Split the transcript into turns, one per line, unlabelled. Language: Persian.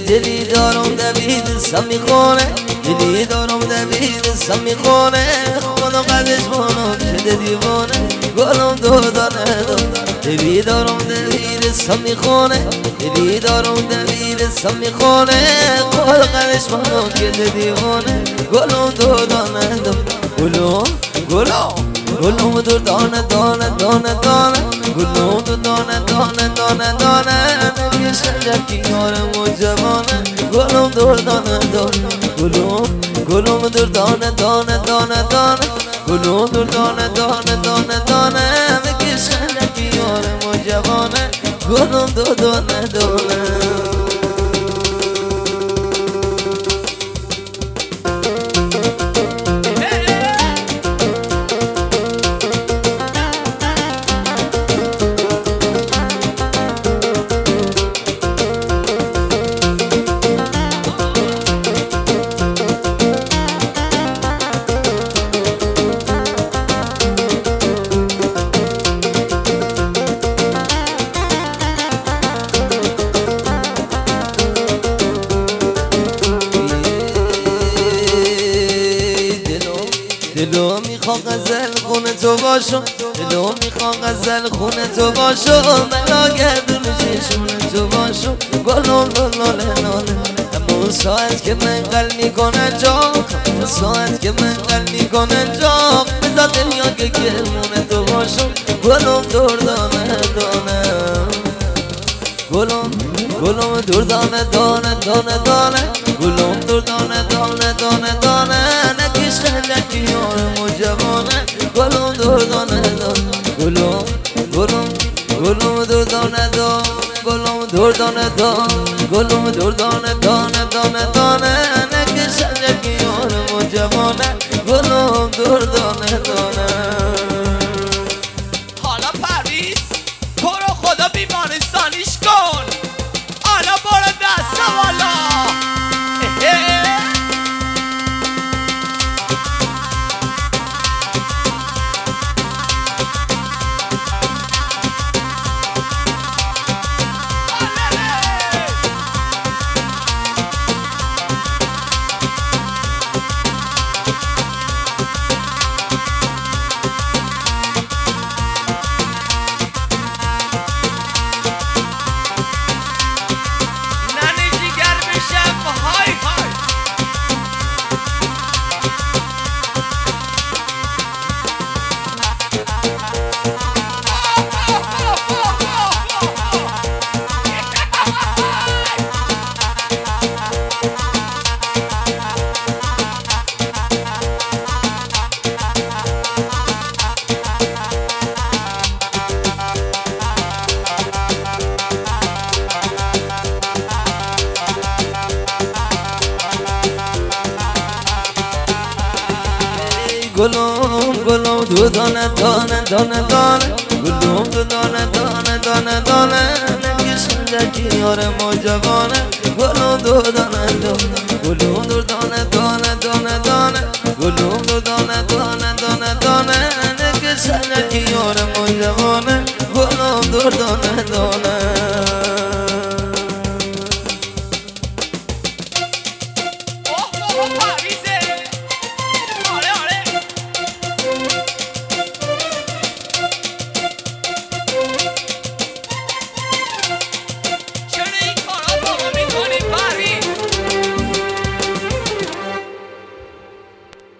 دلی دارم دویدستم میخونه دلی دارم دویدستم میخونه خدا قدش بانم شده دیوانه گلم دو دانه دلی دارم دویدستم میخونه دلی دارم دویدستم میخونه خدا قدش بانم شده دیوانه گلم دو دانه گلم گلم دو دانه دانه دانه دانه گلم دو دانه دانه دانه دانه نمیشه کنارم و جوانه گلم دور دانه دانه گلم دور دانه دانه دانه دانه گلم دور دانه دانه دانه دانه نمیشه کنارم و جوانه گلم دور دانه دانه دلو میخوام غزل خونه تو باشم دلو میخوام غزل خونه تو باشم ملا گردون چشمون تو باشم گلم لاله لاله اما ساعت که من قل میکنه جاق اما ساعت که من قل میکنه جاق بذار دنیا که گرمونه تو باشم گلم دور دانه دانه گلم دور دانه دانه دانه دانه گلم دور دانه دانه دانه دانه نکش خلکی یارم و جوانه گلم دور دانه دانه گلم دور دانه دانه گلم دور دانه دانه گلم دور دانه دانه دانه دانه نکش خلکی یارم و جوانه گلم دور دانه دانه
حالا پرویز تو رو خدا بیمارستانیش کن حالا برو دستم والا
گلم دو دانه دانه دانه دانه گلم دو دانه دانه دانه دانه نکش خلکی یارم و جوانه گلم دو دانه دانه گلم دو دانه دانه دانه دانه گلم دو دانه دانه دانه دانه نکش خلکی یارم و جوانه گلم دو دانه دانه